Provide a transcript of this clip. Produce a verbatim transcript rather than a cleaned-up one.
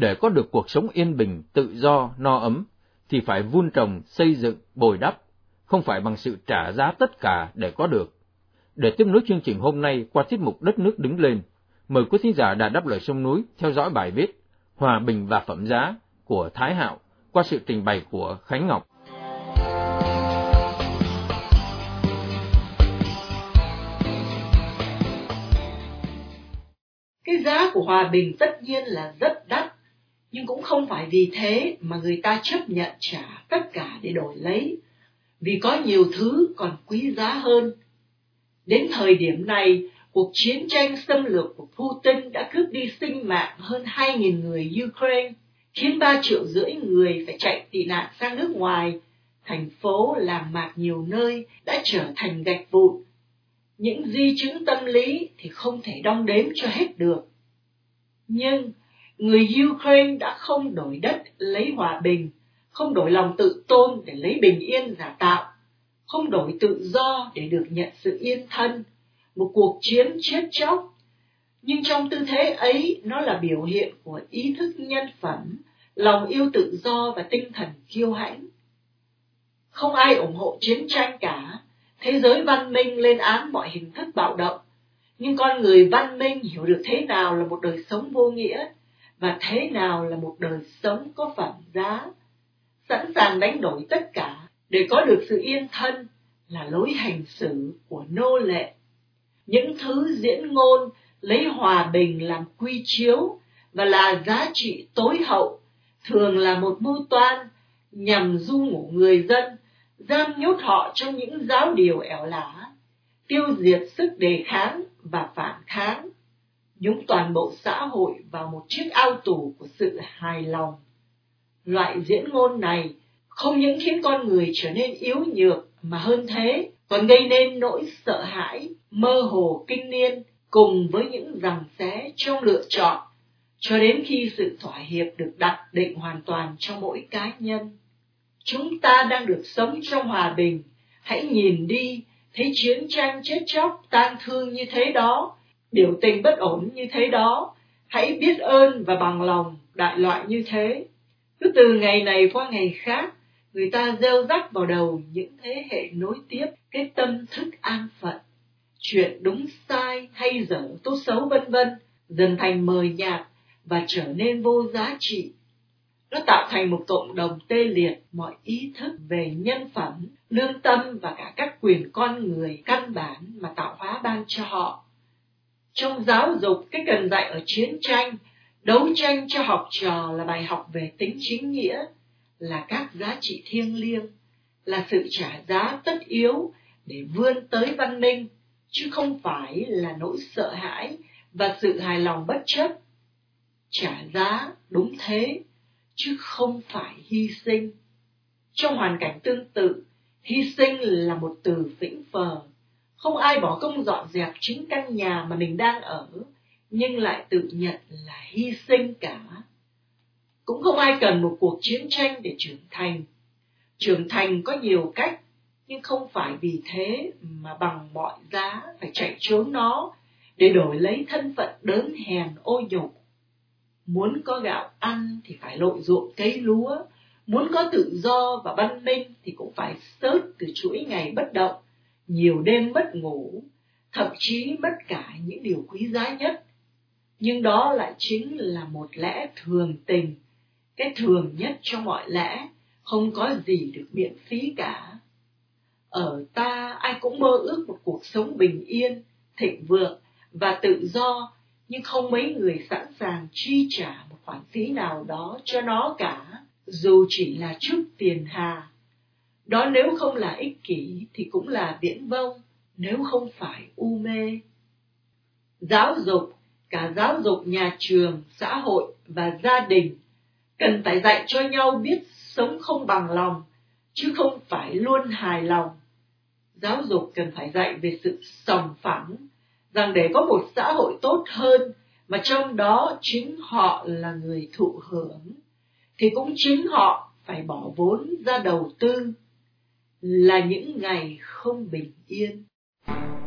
để có được cuộc sống yên bình, tự do, no ấm, thì phải vun trồng, xây dựng, bồi đắp, không phải bằng sự trả giá tất cả để có được. Để tiếp nối chương trình hôm nay qua tiết mục Đất nước đứng lên, mời quý thính giả Đài Đáp Lời Sông Núi theo dõi bài viết Hòa bình và phẩm giá của Thái Hạo qua sự trình bày của Khánh Ngọc. Cái giá của hòa bình tất nhiên là rất đắt, nhưng cũng không phải vì thế mà người ta chấp nhận trả tất cả để đổi lấy, vì có nhiều thứ còn quý giá hơn. Đến thời điểm này, cuộc chiến tranh xâm lược của Putin đã cướp đi sinh mạng hơn hai nghìn người Ukraine, khiến ba triệu rưỡi người phải chạy tị nạn sang nước ngoài. Thành phố, làng mạc nhiều nơi đã trở thành gạch vụn. Những di chứng tâm lý thì không thể đong đếm cho hết được. Nhưng người Ukraine đã không đổi đất lấy hòa bình, không đổi lòng tự tôn để lấy bình yên giả tạo, không đổi tự do để được nhận sự yên thân, một cuộc chiến chết chóc. Nhưng trong tư thế ấy, nó là biểu hiện của ý thức nhân phẩm, lòng yêu tự do và tinh thần kiêu hãnh. Không ai ủng hộ chiến tranh cả. Thế giới văn minh lên án mọi hình thức bạo động, nhưng con người văn minh hiểu được thế nào là một đời sống vô nghĩa và thế nào là một đời sống có phẩm giá. Sẵn sàng đánh đổi tất cả để có được sự yên thân là lối hành xử của nô lệ. Những thứ diễn ngôn lấy hòa bình làm quy chiếu và là giá trị tối hậu thường là một mưu toan nhằm du ngủ người dân, giam nhốt họ trong những giáo điều ẻo lả, tiêu diệt sức đề kháng và phản kháng, nhúng toàn bộ xã hội vào một chiếc ao tù của sự hài lòng. Loại diễn ngôn này không những khiến con người trở nên yếu nhược, mà hơn thế còn gây nên nỗi sợ hãi, mơ hồ kinh niên, cùng với những giằng xé trong lựa chọn, cho đến khi sự thỏa hiệp được đặt định hoàn toàn cho mỗi cá nhân. Chúng ta đang được sống trong hòa bình, hãy nhìn đi, thấy chiến tranh chết chóc, tang thương như thế đó, biểu tình bất ổn như thế đó, hãy biết ơn và bằng lòng đại loại như thế. Cứ từ ngày này qua ngày khác, người ta gieo rắc vào đầu những thế hệ nối tiếp cái tâm thức an phận. Chuyện đúng sai hay dở tốt xấu vân vân dần thành mờ nhạt và trở nên vô giá trị. Nó tạo thành một cộng đồng tê liệt mọi ý thức về nhân phẩm, lương tâm và cả các quyền con người căn bản mà tạo hóa ban cho họ. Trong giáo dục, cái cần dạy ở chiến tranh, đấu tranh cho học trò là bài học về tính chính nghĩa, là các giá trị thiêng liêng, là sự trả giá tất yếu để vươn tới văn minh, chứ không phải là nỗi sợ hãi và sự hài lòng bất chấp. Trả giá đúng thế, chứ không phải hy sinh. Trong hoàn cảnh tương tự, hy sinh là một từ phỉnh phờ. Không ai bỏ công dọn dẹp chính căn nhà mà mình đang ở, nhưng lại tự nhận là hy sinh cả. Cũng không ai cần một cuộc chiến tranh để trưởng thành. Trưởng thành có nhiều cách, nhưng không phải vì thế mà bằng mọi giá phải chạy trốn nó để đổi lấy thân phận đớn hèn ô nhục. Muốn có gạo ăn thì phải lội ruộng cấy lúa, muốn có tự do và văn minh thì cũng phải sớt từ chuỗi ngày bất động, nhiều đêm mất ngủ, thậm chí mất cả những điều quý giá nhất. Nhưng đó lại chính là một lẽ thường tình, cái thường nhất trong mọi lẽ, không có gì được miễn phí cả. Ở ta ai cũng mơ ước một cuộc sống bình yên, thịnh vượng và tự do, nhưng không mấy người sẵn sàng chi trả một khoản phí nào đó cho nó cả, dù chỉ là chút tiền hà. Đó nếu không là ích kỷ thì cũng là viển vông, nếu không phải u mê. Giáo dục, cả giáo dục nhà trường, xã hội và gia đình, cần phải dạy cho nhau biết sống không bằng lòng, chứ không phải luôn hài lòng. Giáo dục cần phải dạy về sự sòng phẳng, rằng để có một xã hội tốt hơn, mà trong đó chính họ là người thụ hưởng, thì cũng chính họ phải bỏ vốn ra đầu tư, là những ngày không bình yên.